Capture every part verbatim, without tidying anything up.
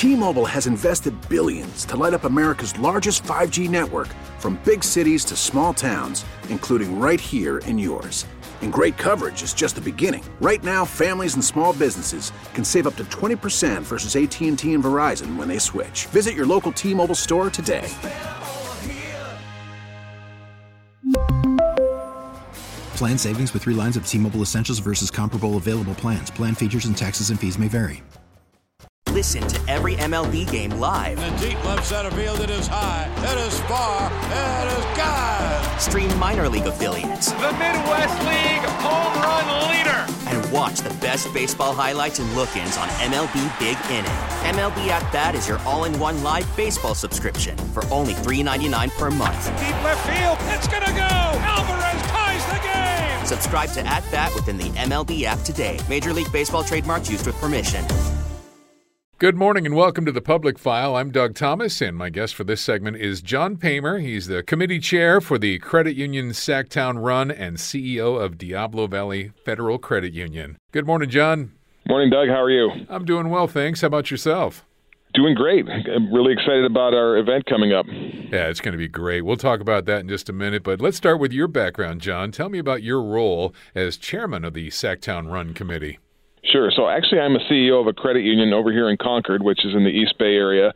T-Mobile has invested billions to light up America's largest five G network, from big cities to small towns, including right here in yours. And great coverage is just the beginning. Right now, families and small businesses can save up to twenty percent versus A T and T and Verizon when they switch. Visit your local T-Mobile store today. Plan savings with three lines of T-Mobile Essentials versus comparable available plans. Plan features and taxes and fees may vary. Listen to every M L B game live. In the deep left center field, it is high, it is far, it is gone. Stream minor league affiliates. The Midwest League home run leader. And watch the best baseball highlights and look-ins on M L B Big Inning. M L B At Bat is your all-in-one live baseball subscription for only three dollars and ninety-nine cents per month. Deep left field, it's gonna go. Alvarez ties the game. Subscribe to At Bat within the M L B app today. Major League Baseball trademarks used with permission. Good morning and welcome to the Public File. I'm Doug Thomas, and my guest for this segment is John Paymer. He's the committee chair for the Credit Union Sacktown Run and C E O of Diablo Valley Federal Credit Union. Good morning, John. Morning, Doug. How are you? I'm doing well, thanks. How about yourself? Doing great. I'm really excited about our event coming up. Yeah, it's going to be great. We'll talk about that in just a minute, but let's start with your background, John. Tell me about your role as chairman of the Sacktown Run Committee. Sure. So actually, I'm a C E O of a credit union over here in Concord, which is in the East Bay area.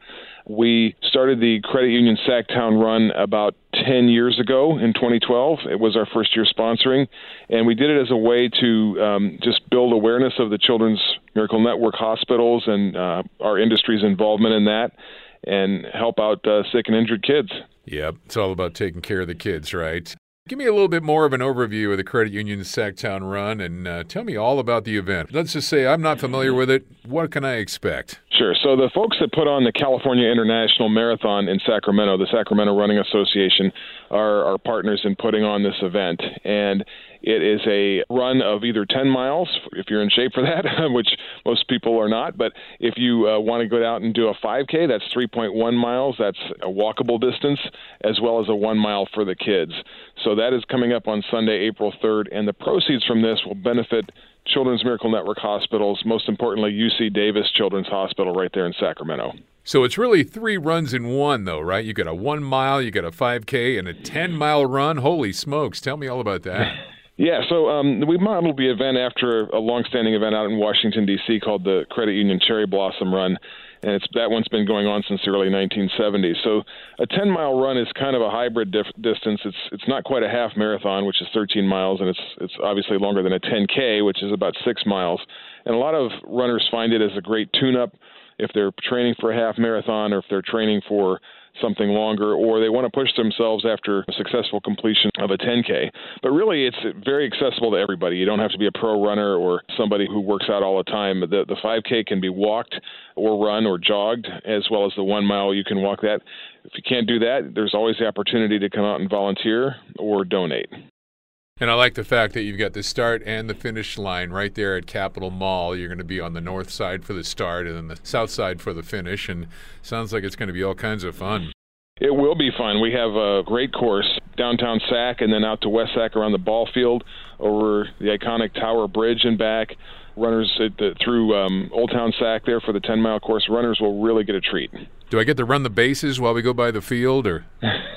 We started the Credit Union Sacktown Run about ten years ago in twenty twelve. It was our first year sponsoring, and we did it as a way to um, just build awareness of the Children's Miracle Network hospitals and uh, our industry's involvement in that, and help out uh, sick and injured kids. Yep. It's all about taking care of the kids, right? Give me a little bit more of an overview of the Credit Union Sacktown Run and uh, tell me all about the event. Let's just say I'm not familiar with it. What can I expect? Sure. So the folks that put on the California International Marathon in Sacramento, the Sacramento Running Association, are our partners in putting on this event. And it is a run of either ten miles, if you're in shape for that, which most people are not. But if you uh, want to go out and do a five K, that's three point one miles. That's a walkable distance, as well as a one mile for the kids. So that is coming up on Sunday, April third. And the proceeds from this will benefit Children's Miracle Network hospitals, most importantly, U C Davis Children's Hospital right there in Sacramento. So it's really three runs in one, though, right? You got a one mile, you got a five K, and a ten mile run. Holy smokes. Tell me all about that. Yeah, so um, we modeled the event after a longstanding event out in Washington, D C called the Credit Union Cherry Blossom Run, and it's that one's been going on since the early nineteen seventies. So a ten-mile run is kind of a hybrid dif- distance. It's it's not quite a half marathon, which is thirteen miles, and it's it's obviously longer than a ten K, which is about six miles. And a lot of runners find it as a great tune-up if they're training for a half marathon or if they're training for something longer, or they want to push themselves after a successful completion of a ten K. But really, it's very accessible to everybody. You don't have to be a pro runner or somebody who works out all the time. The, the five K can be walked or run or jogged, as well as the one mile. You can walk that. If you can't do that, there's always the opportunity to come out and volunteer or donate. And I like the fact that you've got the start and the finish line right there at Capitol Mall. You're going to be on the north side for the start and then the south side for the finish. And sounds like it's going to be all kinds of fun. It will be fun. We have a great course downtown Sac and then out to West Sac around the ball field, over the iconic Tower Bridge and back. Runners at the, through um, Old Town Sac there for the ten-mile course. Runners will really get a treat. Do I get to run the bases while we go by the field, or?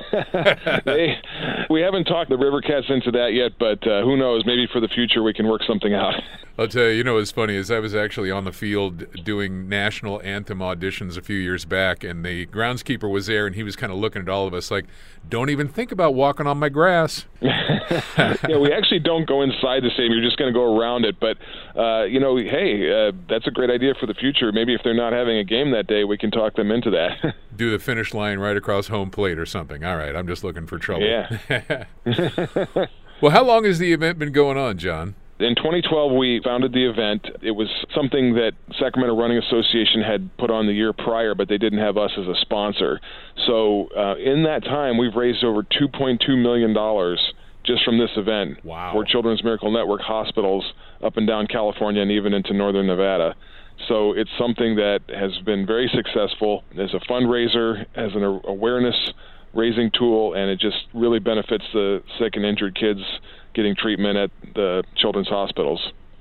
they, we haven't talked the River Cats into that yet, but uh, who knows? Maybe for the future we can work something out. I'll tell you, you know what's funny is I was actually on the field doing national anthem auditions a few years back, and the groundskeeper was there, and he was kind of looking at all of us like, don't even think about walking on my grass. Yeah, we actually don't go inside the stadium. You're just going to go around it. But, uh, you know, hey, uh, that's a great idea for the future. Maybe if they're not having a game that day, we can talk them into that. Do the finish line right across home plate or something. All right, I'm just looking for trouble. Yeah. Well, how long has the event been going on, John? In twenty twelve, we founded the event. It was something that Sacramento Running Association had put on the year prior, but they didn't have us as a sponsor. So uh, in that time, we've raised over two point two million dollars just from this event. Wow. For Children's Miracle Network hospitals up and down California and even into northern Nevada. So it's something that has been very successful as a fundraiser, as an awareness raising tool, and it just really benefits the sick and injured kids getting treatment at the children's hospitals.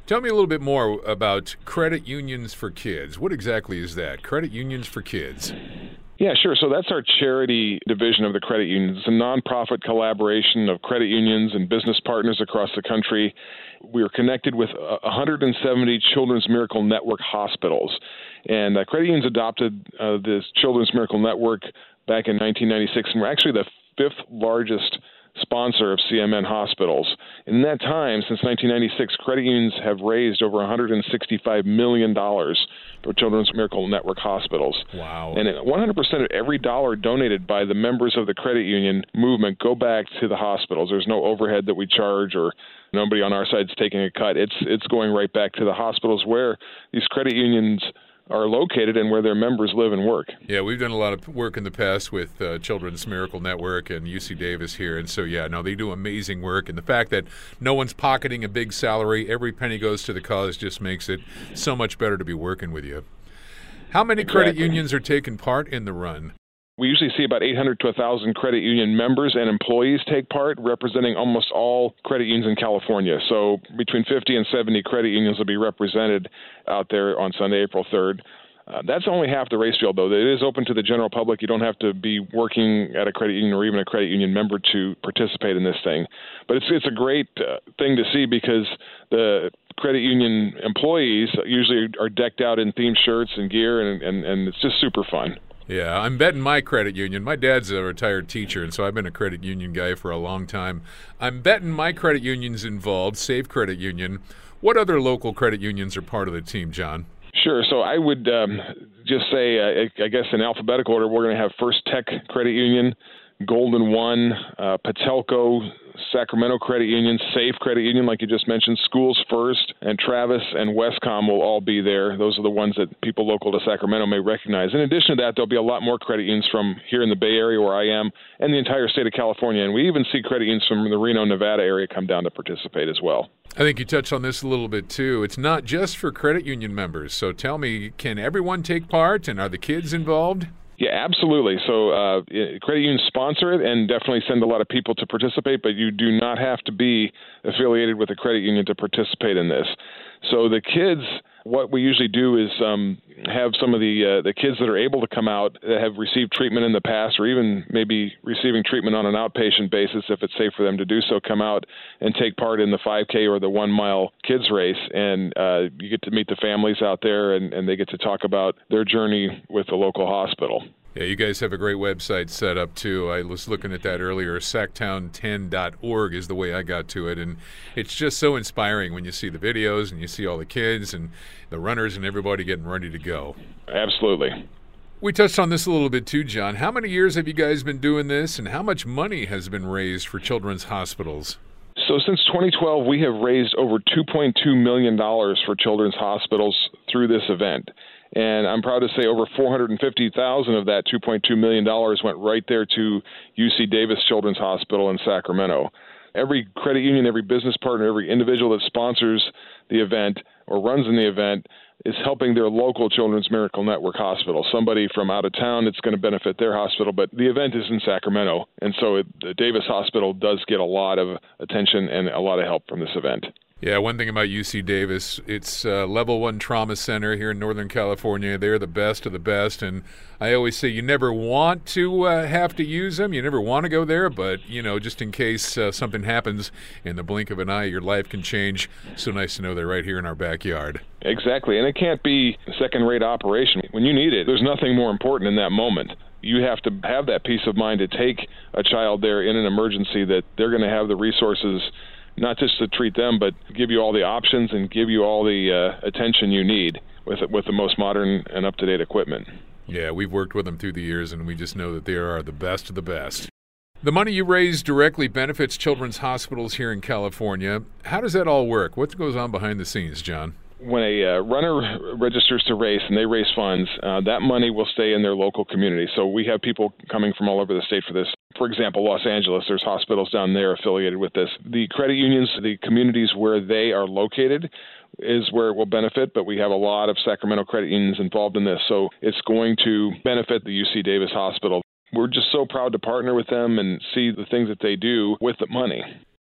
Tell me a little bit more about Credit Unions for Kids. What exactly is that? Credit Unions for Kids. Yeah, sure. So that's our charity division of the credit unions. It's a nonprofit collaboration of credit unions and business partners across the country. We are connected with one hundred seventy Children's Miracle Network hospitals. And uh, Credit Unions adopted uh, this Children's Miracle Network back in nineteen ninety-six, and we're actually the fifth largest sponsor of C M N hospitals. In that time, since nineteen ninety-six, credit unions have raised over one hundred sixty-five million dollars for Children's Miracle Network hospitals. Wow. And one hundred percent of every dollar donated by the members of the credit union movement go back to the hospitals. There's no overhead that we charge, or nobody on our side is taking a cut. It's it's going right back to the hospitals where these credit unions are located and where their members live and work. Yeah, we've done a lot of work in the past with uh, Children's Miracle Network and U C Davis here, and so yeah, no, they do amazing work, and the fact that no one's pocketing a big salary, every penny goes to the cause, just makes it so much better to be working with you. How many Exactly. credit unions are taking part in the run? We usually see about eight hundred to one thousand credit union members and employees take part, representing almost all credit unions in California. So between fifty and seventy credit unions will be represented out there on Sunday, April third. Uh, that's only half the race field, though. It is open to the general public. You don't have to be working at a credit union or even a credit union member to participate in this thing. But it's it's a great uh, thing to see because the credit union employees usually are decked out in themed shirts and gear, and, and, and it's just super fun. Yeah, I'm betting my credit union. My dad's a retired teacher, and so I've been a credit union guy for a long time. I'm betting my credit union's involved, Save Credit Union. What other local credit unions are part of the team, John? Sure. So I would um, just say, uh, I guess in alphabetical order, we're going to have First Tech Credit Union, Golden One, uh, Patelco, Sacramento Credit Union, Safe Credit Union, like you just mentioned, Schools First, and Travis and Westcom will all be there. Those are the ones that people local to Sacramento may recognize. In addition to that, there'll be a lot more credit unions from here in the Bay Area where I am and the entire state of California. And we even see credit unions from the Reno, Nevada area come down to participate as well. I think you touched on this a little bit, too. It's not just for credit union members. So tell me, can everyone take part, and are the kids involved? Yeah, absolutely. So uh, credit unions sponsor it and definitely send a lot of people to participate, but you do not have to be affiliated with a credit union to participate in this. So the kids, what we usually do is um, have some of the uh, the kids that are able to come out that have received treatment in the past, or even maybe receiving treatment on an outpatient basis if it's safe for them to do so, come out and take part in the five K or the one mile kids race. And uh, you get to meet the families out there, and, and they get to talk about their journey with the local hospital. Yeah, you guys have a great website set up, too. I was looking at that earlier. Sacktown ten dot org is the way I got to it, and it's just so inspiring when you see the videos and you see all the kids and the runners and everybody getting ready to go. Absolutely. We touched on this a little bit, too, John. How many years have you guys been doing this, and how much money has been raised for children's hospitals? So since twenty twelve, we have raised over two point two million dollars for children's hospitals through this event. And I'm proud to say over four hundred fifty thousand dollars of that two point two million dollars went right there to U C Davis Children's Hospital in Sacramento. Every credit union, every business partner, every individual that sponsors the event or runs in the event is helping their local Children's Miracle Network hospital. Somebody from out of town that's going to benefit their hospital, but the event is in Sacramento, and so it, the Davis Hospital does get a lot of attention and a lot of help from this event. Yeah, one thing about U C Davis, it's a level one trauma center here in Northern California. They're the best of the best, and I always say you never want to uh, have to use them. You never want to go there, but, you know, just in case uh, something happens in the blink of an eye, your life can change. So nice to know they're right here in our backyard. Exactly, and it can't be a second-rate operation. When you need it, there's nothing more important in that moment. You have to have that peace of mind to take a child there in an emergency, that they're going to have the resources not just to treat them, but give you all the options and give you all the uh, attention you need with with the most modern and up-to-date equipment. Yeah, we've worked with them through the years, and we just know that they are the best of the best. The money you raise directly benefits children's hospitals here in California. How does that all work? What goes on behind the scenes, John? When a uh, runner registers to race and they raise funds, uh, that money will stay in their local community. So we have people coming from all over the state for this. For example, Los Angeles, there's hospitals down there affiliated with this. The credit unions, the communities where they are located is where it will benefit, but we have a lot of Sacramento credit unions involved in this. So it's going to benefit the U C Davis Hospital. We're just so proud to partner with them and see the things that they do with the money.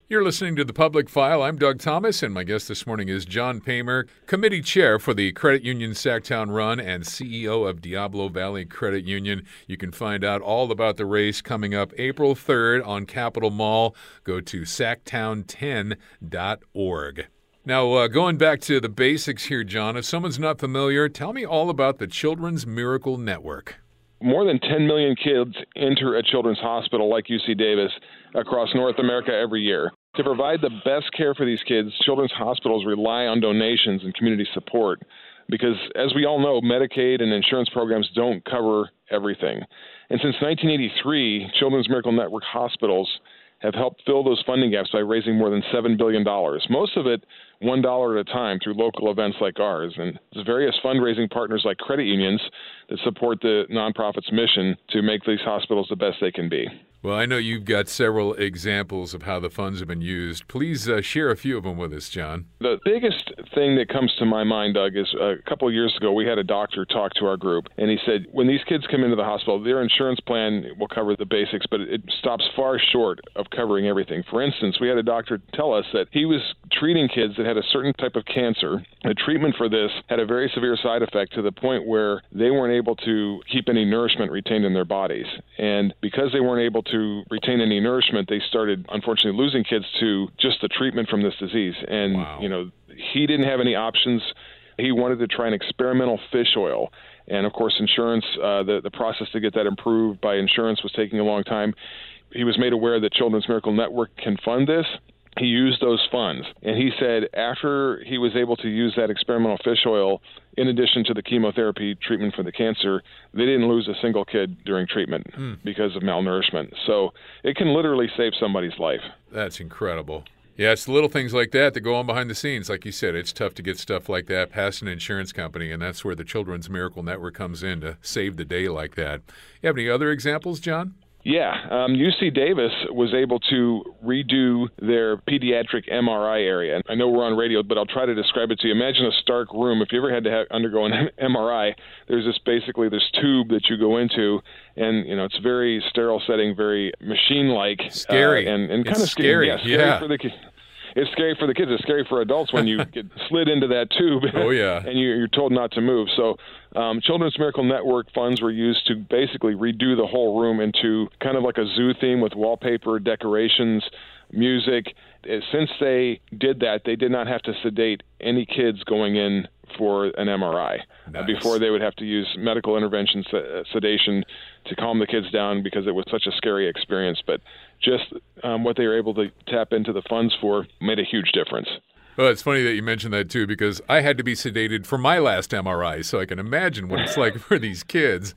You're listening to The Public File. I'm Doug Thomas, and my guest this morning is John Paymer, Committee Chair for the Credit Union Sacktown Run and C E O of Diablo Valley Credit Union. You can find out all about the race coming up April third on Capitol Mall. Go to sacktown ten dot org. Now, uh, going back to the basics here, John, if someone's not familiar, tell me all about the Children's Miracle Network. More than ten million kids enter a children's hospital like U C Davis across North America every year. To provide the best care for these kids, children's hospitals rely on donations and community support because, as we all know, Medicaid and insurance programs don't cover everything. And since nineteen eighty-three, Children's Miracle Network hospitals have helped fill those funding gaps by raising more than seven billion dollars, most of it one dollar at a time through local events like ours. And there's various fundraising partners like credit unions that support the nonprofit's mission to make these hospitals the best they can be. Well, I know you've got several examples of how the funds have been used. Please uh, share a few of them with us, John. The biggest thing that comes to my mind, Doug, is a couple of years ago we had a doctor talk to our group, and he said when these kids come into the hospital, their insurance plan will cover the basics, but it stops far short of covering everything. For instance, we had a doctor tell us that he was treating kids that had a certain type of cancer. The treatment for this had a very severe side effect to the point where they weren't able to keep any nourishment retained in their bodies. And because they weren't able to retain any nourishment, they started, unfortunately, losing kids to just the treatment from this disease. And, wow. you know, he didn't have any options. He wanted to try an experimental fish oil. And, of course, insurance, uh, the, the process to get that approved by insurance was taking a long time. He was made aware that Children's Miracle Network can fund this. He used those funds. And he said after he was able to use that experimental fish oil, in addition to the chemotherapy treatment for the cancer, they didn't lose a single kid during treatment mm. because of malnourishment. So it can literally save somebody's life. That's incredible. Yeah, it's the little things like that that go on behind the scenes. Like you said, it's tough to get stuff like that past an insurance company, and that's where the Children's Miracle Network comes in to save the day like that. You have any other examples, John? Yeah, um, U C Davis was able to redo their pediatric M R I area. I know we're on radio, but I'll try to describe it to you. Imagine a stark room. If you ever had to have, undergo an M R I, there's this basically this tube that you go into, and you know it's very sterile setting, very machine-like, scary, uh, and, and kind it's of scary. scary. Yeah, scary yeah. for the kids. It's scary for the kids. It's scary for adults when you get slid into that tube. Oh, yeah. And you, you're told not to move. So um, Children's Miracle Network funds were used to basically redo the whole room into kind of like a zoo theme with wallpaper, decorations, music. Since they did that, they did not have to sedate any kids going in for an M R I. Nice. Uh, before they would have to use medical intervention uh, sedation to calm the kids down because it was such a scary experience. But just um, what they were able to tap into the funds for made a huge difference. Well, it's funny that you mentioned that, too, because I had to be sedated for my last M R I, so I can imagine what it's like for these kids.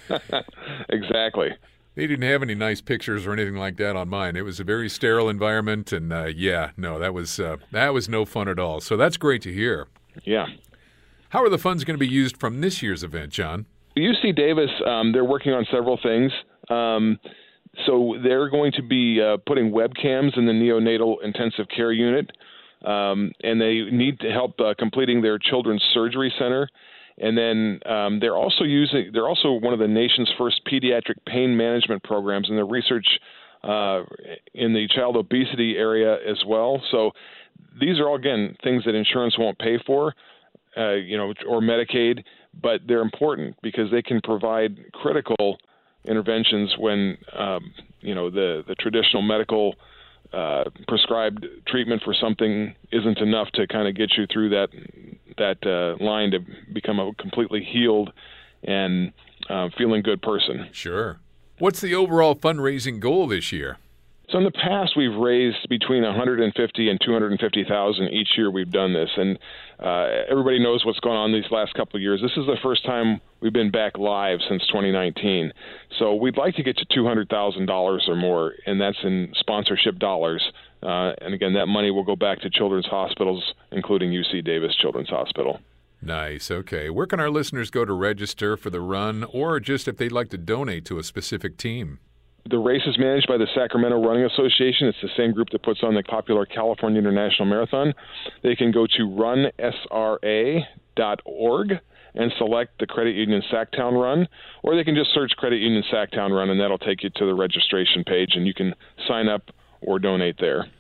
Exactly. They didn't have any nice pictures or anything like that on mine. It was a very sterile environment, and uh, yeah, no, that was uh, that was no fun at all. So that's great to hear. Yeah. How are the funds going to be used from this year's event, John? U C Davis, um, they're working on several things. Um, so they're going to be uh, putting webcams in the neonatal intensive care unit, um, and they need to help uh, completing their children's surgery center. And then um, they're also using they're also one of the nation's first pediatric pain management programs, and their research uh, in the child obesity area as well. So these are all, again, things that insurance won't pay for. Uh, you know, or Medicaid, but they're important because they can provide critical interventions when, um, you know, the, the traditional medical uh, prescribed treatment for something isn't enough to kind of get you through that that uh, line to become a completely healed and uh, feeling good person. Sure. What's the overall fundraising goal this year? So in the past, we've raised between one hundred fifty and two hundred fifty thousand each year we've done this, and uh, everybody knows what's going on these last couple of years. This is the first time we've been back live since twenty nineteen. So we'd like to get to two hundred thousand dollars or more, and that's in sponsorship dollars. Uh, and again, that money will go back to children's hospitals, including U C Davis Children's Hospital. Nice. Okay. Where can our listeners go to register for the run, or just if they'd like to donate to a specific team? The race is managed by the Sacramento Running Association. It's the same group that puts on the popular California International Marathon. They can go to run s r a dot org and select the Credit Union Sacktown Run, or they can just search Credit Union Sacktown Run, and that'll take you to the registration page, and you can sign up or donate there.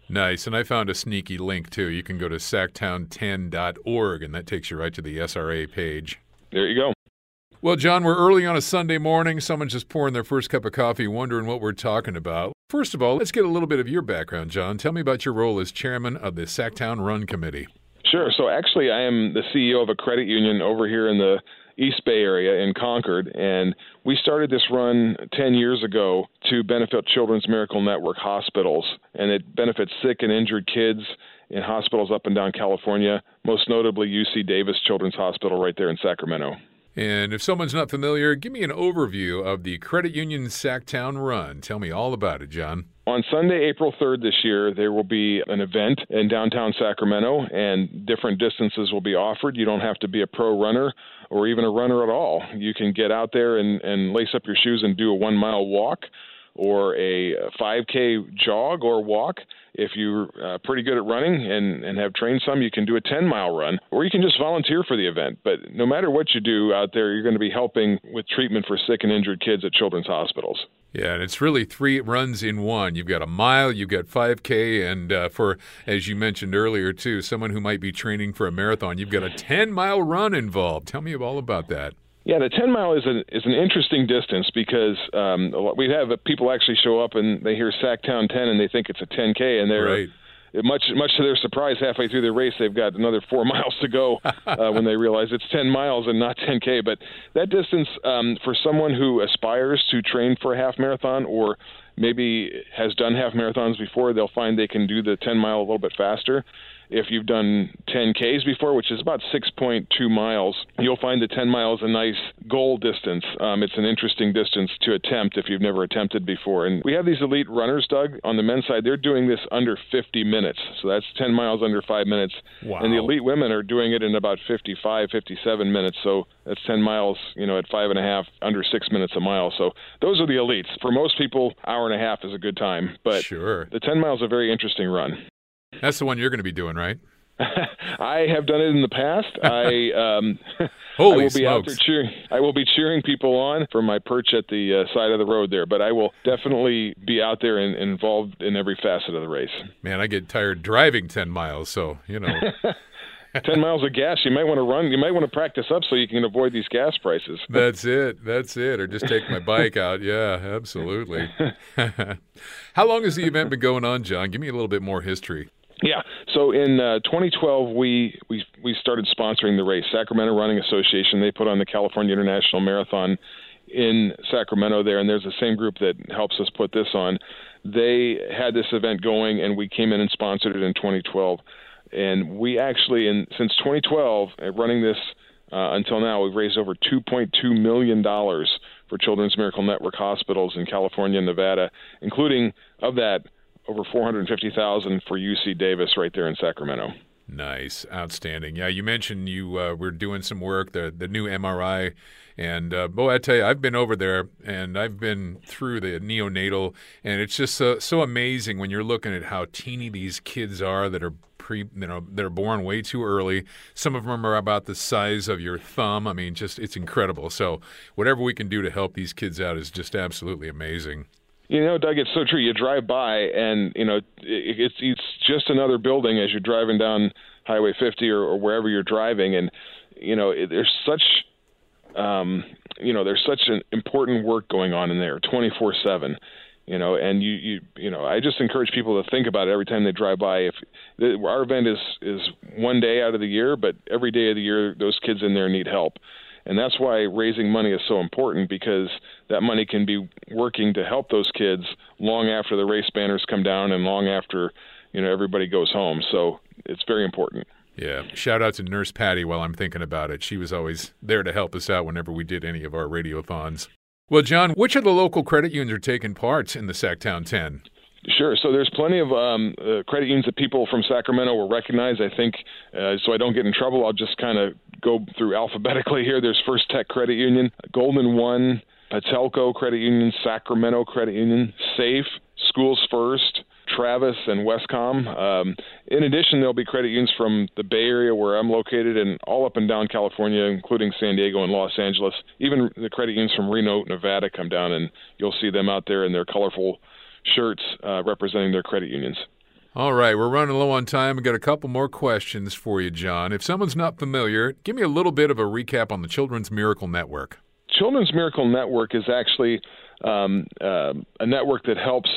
Nice. And I found a sneaky link, too. You can go to sac town ten dot org, and that takes you right to the S R A page. There you go. Well, John, we're early on a Sunday morning. Someone's just pouring their first cup of coffee, wondering what we're talking about. First of all, let's get a little bit of your background, John. Tell me about your role as chairman of the Sacktown Run Committee. Sure. So actually, I am the C E O of a credit union over here in the East Bay area in Concord, and we started this run ten years ago to benefit Children's Miracle Network hospitals, and it benefits sick and injured kids in hospitals up and down California, most notably U C Davis Children's Hospital right there in Sacramento. And if someone's not familiar, give me an overview of the Credit Union Sacktown Run. Tell me all about it, John. On Sunday, April third this year, there will be an event in downtown Sacramento, and different distances will be offered. You don't have to be a pro runner or even a runner at all. You can get out there and, and lace up your shoes and do a one-mile walk or a five K jog or walk. If you're uh, pretty good at running and, and have trained some, you can do a ten-mile run, or you can just volunteer for the event. But no matter what you do out there, you're going to be helping with treatment for sick and injured kids at children's hospitals. Yeah, and it's really three runs in one. You've got a mile, you've got five K, and uh, for, as you mentioned earlier, too, someone who might be training for a marathon, you've got a ten-mile run involved. Tell me all about that. Yeah, the ten-mile is an is an interesting distance because um, we have people actually show up and they hear Sacktown ten and they think it's a ten K, and they're right. much much to their surprise, halfway through the race, they've got another four miles to go uh, when they realize it's ten miles and not ten K. But that distance, um, for someone who aspires to train for a half marathon or maybe has done half marathons before, they'll find they can do the ten mile a little bit faster. If you've done ten Ks before, which is about six point two miles, you'll find the ten miles a nice goal distance. Um, it's an interesting distance to attempt if you've never attempted before. And we have these elite runners, Doug, on the men's side. They're doing this under fifty minutes. So that's ten miles under five minutes. Wow. And the elite women are doing it in about fifty-five, fifty-seven minutes. So that's ten miles, you know, at five and a half, under six minutes a mile. So those are the elites. For most people, hour and a half is a good time. But sure. The ten miles is a very interesting run. That's the one you're going to be doing, right? I have done it in the past. I, um, Holy I will be smokes. out there cheering. I will be cheering people on from my perch at the uh, side of the road there, but I will definitely be out there and, and involved in every facet of the race. Man, I get tired driving ten miles, so, you know. ten miles of gas, you might want to run. You might want to practice up so you can avoid these gas prices. That's it. That's it. Or just take my bike out. Yeah, absolutely. How long has the event been going on, John? Give me a little bit more history. Yeah. So in uh, twenty twelve, we, we we started sponsoring the race. Sacramento Running Association, they put on the California International Marathon in Sacramento there, and there's the same group that helps us put this on. They had this event going, and we came in and sponsored it in twenty twelve. And we actually, in since twenty twelve, running this uh, until now, we've raised over two point two million dollars for Children's Miracle Network hospitals in California and Nevada, including, of that, over four hundred fifty thousand dollars for U C Davis right there in Sacramento. Nice. Outstanding. Yeah, you mentioned you uh, were doing some work, the the new M R I. And, uh, boy, I tell you, I've been over there, and I've been through the neonatal, and it's just so, so amazing when you're looking at how teeny these kids are that are pre, you know, they're born way too early. Some of them are about the size of your thumb. I mean, just it's incredible. So whatever we can do to help these kids out is just absolutely amazing. You know, Doug, it's so true. You drive by, and, you know, it's it's just another building as you're driving down Highway fifty or, or wherever you're driving, and, you know, it, there's such... Um, you know, there's such an important work going on in there twenty-four seven, you know, and you, you, you know, I just encourage people to think about it every time they drive by. If the, our event is, is one day out of the year, but every day of the year, those kids in there need help. And that's why raising money is so important, because that money can be working to help those kids long after the race banners come down and long after, you know, everybody goes home. So it's very important. Yeah. Shout out to Nurse Patty while I'm thinking about it. She was always there to help us out whenever we did any of our radiothons. Well, John, which of the local credit unions are taking part in the Sacktown ten? Sure. So there's plenty of um, uh, credit unions that people from Sacramento will recognize. I think, uh, so I don't get in trouble, I'll just kind of go through alphabetically here. There's First Tech Credit Union, Golden One, Patelco Credit Union, Sacramento Credit Union, SAFE, Schools First, Travis, and Westcom. Um, in addition, there'll be credit unions from the Bay Area where I'm located and all up and down California, including San Diego and Los Angeles. Even the credit unions from Reno, Nevada come down, and you'll see them out there in their colorful shirts uh, representing their credit unions. All right, we're running low on time. We've got a couple more questions for you, John. If someone's not familiar, give me a little bit of a recap on the Children's Miracle Network. Children's Miracle Network is actually um, uh, a network that helps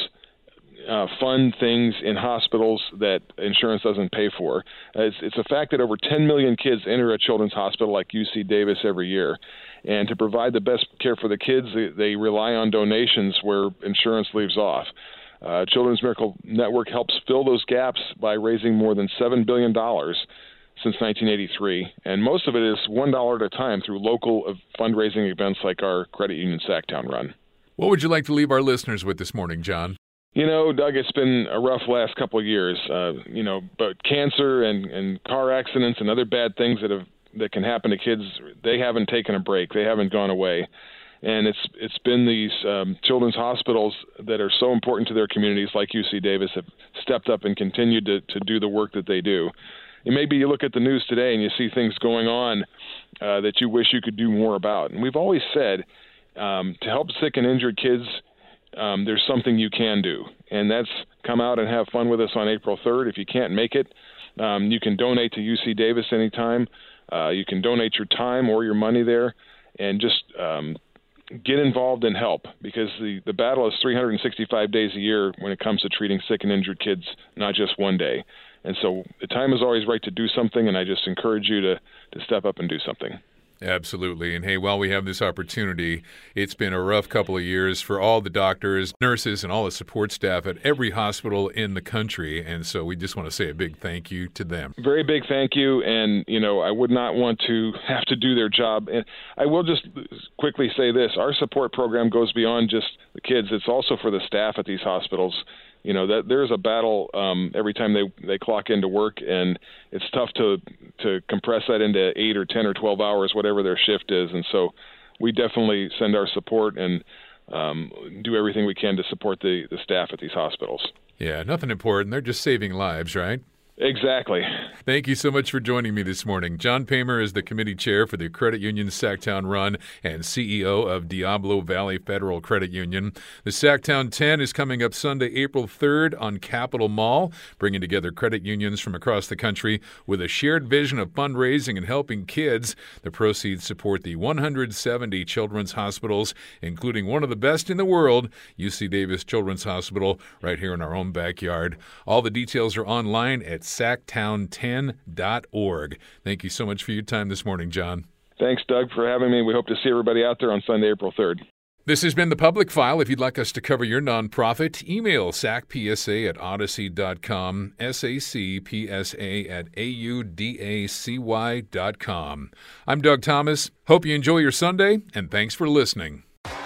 uh, fund things in hospitals that insurance doesn't pay for. Uh, it's, it's a fact that over ten million kids enter a children's hospital like U C Davis every year. And to provide the best care for the kids, they, they rely on donations where insurance leaves off. Uh, Children's Miracle Network helps fill those gaps by raising more than seven billion dollars since nineteen eighty-three, and most of it is one dollar at a time through local fundraising events like our Credit Union Sacktown Run. What would you like to leave our listeners with this morning, John? You know, Doug, it's been a rough last couple of years, uh, you know, but cancer and, and car accidents and other bad things that have that can happen to kids, they haven't taken a break. They haven't gone away. And it's it's been these um, children's hospitals that are so important to their communities, like U C Davis, have stepped up and continued to, to do the work that they do. And maybe you look at the news today and you see things going on uh, that you wish you could do more about. And we've always said um, to help sick and injured kids, um, there's something you can do. And that's come out and have fun with us on April third. If you can't make it, um, you can donate to U C Davis anytime. Uh, you can donate your time or your money there and just um, get involved and help, because the, the battle is three hundred sixty-five days a year when it comes to treating sick and injured kids, not just one day. And so the time is always right to do something, and I just encourage you to, to step up and do something. Absolutely. And hey, while we have this opportunity, it's been a rough couple of years for all the doctors, nurses, and all the support staff at every hospital in the country. And so we just want to say a big thank you to them. Very big thank you. And, you know, I would not want to have to do their job. And I will just quickly say this. Our support program goes beyond just the kids. It's also for the staff at these hospitals. You know, that there's a battle um, every time they, they clock into work, and it's tough to to compress that into eight or ten or twelve hours, whatever their shift is. And so we definitely send our support and um, do everything we can to support the, the staff at these hospitals. Yeah, nothing important. They're just saving lives, right? Exactly. Thank you so much for joining me this morning. John Paymer is the committee chair for the Credit Union Sacktown Run and C E O of Diablo Valley Federal Credit Union. The Sacktown ten is coming up Sunday, April third on Capitol Mall, bringing together credit unions from across the country with a shared vision of fundraising and helping kids. The proceeds support the one hundred seventy children's hospitals, including one of the best in the world, U C Davis Children's Hospital, right here in our own backyard. All the details are online at sacktown ten dot org. Thank you so much for your time this morning, John. Thanks, Doug, for having me. We hope to see everybody out there on Sunday, April third. This has been The Public File. If you'd like us to cover your nonprofit, email sacpsa at odyssey dot com, S A C P S A at A U D A C Y dot com. I'm Doug Thomas. Hope you enjoy your Sunday, and thanks for listening.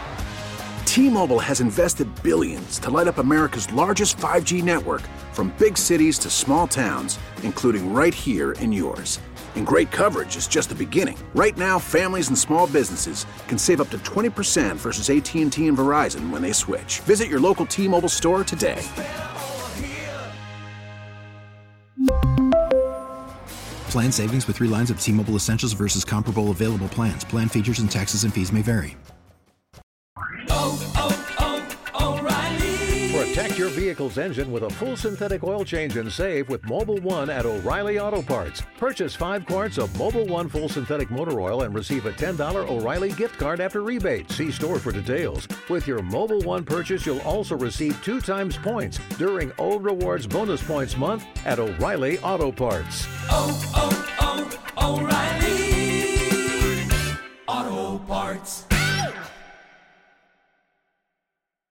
T-Mobile has invested billions to light up America's largest five G network, from big cities to small towns, including right here in yours. And great coverage is just the beginning. Right now, families and small businesses can save up to twenty percent versus A T and T and Verizon when they switch. Visit your local T-Mobile store today. Plan savings with three lines of T-Mobile Essentials versus comparable available plans. Plan features and taxes and fees may vary. Oh, oh, oh, O'Reilly. Protect your vehicle's engine with a full synthetic oil change and save with Mobil one at O'Reilly Auto Parts. Purchase five quarts of Mobil one full synthetic motor oil and receive a ten dollars O'Reilly gift card after rebate. See store for details. With your Mobil one purchase, you'll also receive two times points during O Rewards Bonus Points Month at O'Reilly Auto Parts. Oh, oh, oh, O'Reilly.